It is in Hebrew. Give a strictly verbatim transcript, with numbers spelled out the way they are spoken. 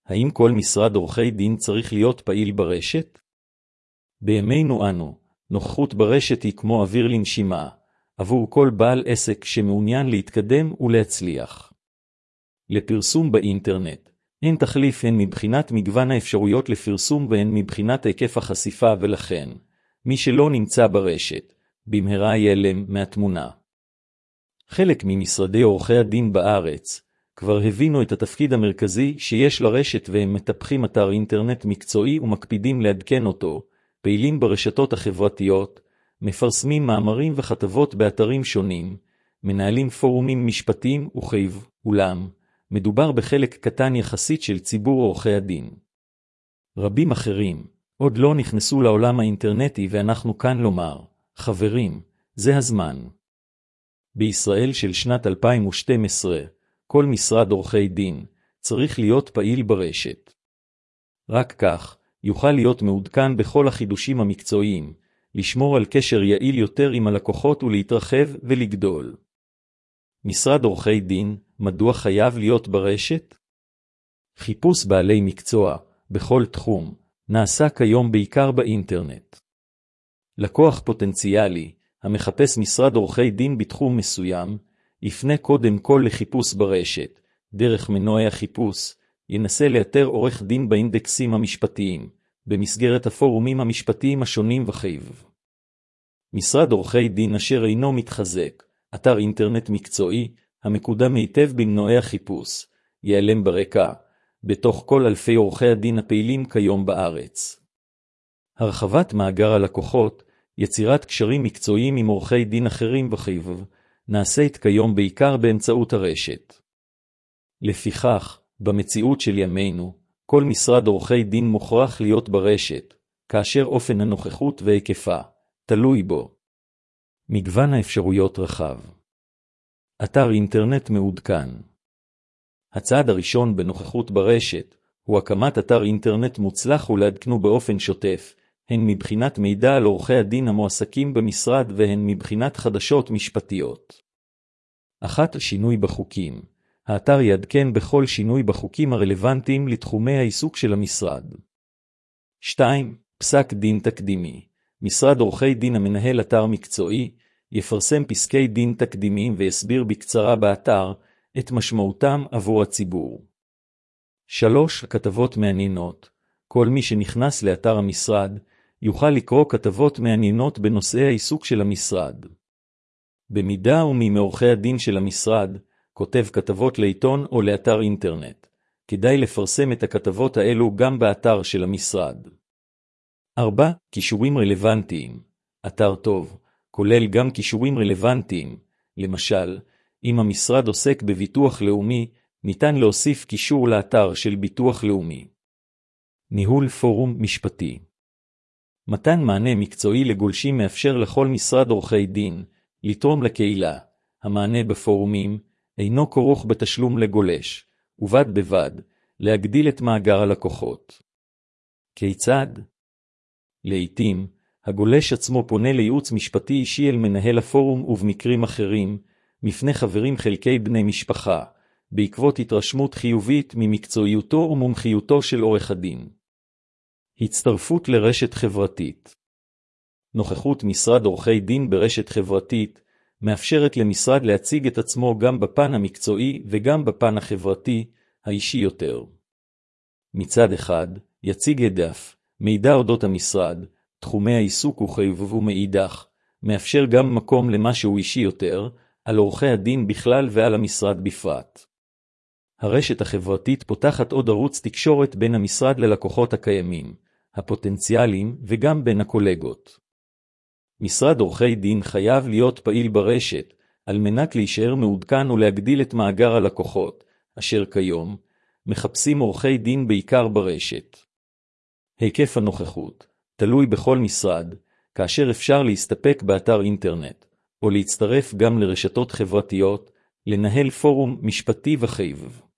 האם כל משרד עורכי דין צריך להיות פעיל ברשת? בימינו אנו, נוכחות ברשת היא כמו אוויר לנשימה, עבור כל בעל עסק שמעוניין להתקדם ולהצליח. לפרסום באינטרנט, אין תחליף הן מבחינת מגוון האפשרויות לפרסום והן מבחינת היקף החשיפה, ולכן, מי שלא נמצא ברשת, במהרה ייעלם מהתמונה. חלק ממשרדי עורכי הדין בארץ כבר הבינו את התפקיד המרכזי שיש לרשת, והם מטפחים אתר אינטרנט מקצועי ומקפידים לעדכן אותו, פעילים ברשתות החברתיות, מפרסמים מאמרים וכתבות באתרים שונים, מנהלים פורומים משפטיים וחייב, אולם, מדובר בחלק קטן יחסית של ציבור עורכי הדין. רבים אחרים עוד לא נכנסו לעולם האינטרנטי, ואנחנו כאן לומר, חברים, זה הזמן. בישראל של שנת אלפיים ושתים עשרה, כל משרד עורכי דין צריך להיות פעיל ברשת. רק כך יוכל להיות מעודכן בכל החידושים המקצועיים, לשמור על קשר יעיל יותר עם הלקוחות ולהתרחב ולגדול. משרד עורכי דין, מדוע חייב להיות ברשת? חיפוש בעלי מקצוע בכל תחום נעשה כיום בעיקר באינטרנט. לקוח פוטנציאלי המחפש משרד עורכי דין בתחום מסוים, יפנה קודם כל לחיפוש ברשת. דרך מנועי החיפוש, ינסה לאתר עורך דין באינדקסים המשפטיים, במסגרת הפורומים המשפטיים השונים וחייב. משרד עורכי דין אשר אינו מתחזק, אתר אינטרנט מקצועי, המקודם היטב במנועי החיפוש, ייעלם ברקע, בתוך כל אלפי עורכי הדין הפעילים כיום בארץ. הרחבת מאגר הלקוחות, יצירת קשרים מקצועיים עם עורכי דין אחרים וחייב, נעשית כיום בעיקר באמצעות הרשת. לפיכך, במציאות של ימינו, כל משרד עורכי דין מוכרח להיות ברשת, כאשר אופן הנוכחות והיקפה תלוי בו. מגוון האפשרויות רחב. אתר אינטרנט מעודכן. הצעד הראשון בנוכחות ברשת הוא הקמת אתר אינטרנט מוצלח ולעדכנו באופן שוטף, הן מבחינת מידע על עורכי הדין המועסקים במשרד והן מבחינת חדשות משפטיות. אחת, שינוי בחוקים. האתר יעדכן בכל שינוי בחוקים הרלוונטיים לתחומי העיסוק של המשרד. שתיים. פסק דין תקדימי. משרד עורכי דין המנהל אתר מקצועי יפרסם פסקי דין תקדימיים ויסביר בקצרה באתר את משמעותם עבור הציבור. שלוש. כתבות מעניינות. כל מי שנכנס לאתר המשרד יוכל לקרוא כתבות מעניינות בנושאי העיסוק של המשרד. במידה ומי מעורכי הדין של המשרד כותב כתבות לעיתון או לאתר אינטרנט, כדאי לפרסם את הכתבות האלו גם באתר של המשרד. ארבע. קישורים רלוונטיים. אתר טוב כולל גם קישורים רלוונטיים. למשל, אם המשרד עוסק בביטוח לאומי, ניתן להוסיף קישור לאתר של ביטוח לאומי. ניהול פורום משפטי. מתן מענה מקצועי לגולשים מאפשר לכל משרד עורכי דין לתרום לקהילה. המענה בפורומים אינו כרוך בתשלום לגולש, ובד בבד להגדיל את מאגר הלקוחות. כיצד? לעתים, הגולש עצמו פונה לייעוץ משפטי אישי אל מנהל הפורום, ובמקרים אחרים, מפני חברים חלקי בני משפחה, בעקבות התרשמות חיובית ממקצועיותו ומומחיותו של עורך הדין. הצטרפות לרשת חברתית. נוכחות משרד עורכי דין ברשת חברתית מאפשרת למשרד להציג את עצמו גם בפן המקצועי וגם בפן החברתי, האישי יותר. מצד אחד, יציג דף, מידע אודות המשרד, תחומי העיסוק וחייבו, ומאידך, מאפשר גם מקום למשהו אישי יותר, על עורכי הדין בכלל ועל המשרד בפרט. הרשת החברתית פותחת עוד ערוץ תקשורת בין המשרד ללקוחות הקיימים, הפוטנציאליים וגם בין הקולגות. משרד עורכי דין חייב להיות פעיל ברשת, על מנת להישאר מעודכן ולהגדיל את מאגר הלקוחות, אשר כיום מחפשים עורכי דין בעיקר ברשת. היקף הנוכחות תלוי בכל משרד, כאשר אפשר להסתפק באתר אינטרנט, או להצטרף גם לרשתות חברתיות, לנהל פורום משפטי וחייב.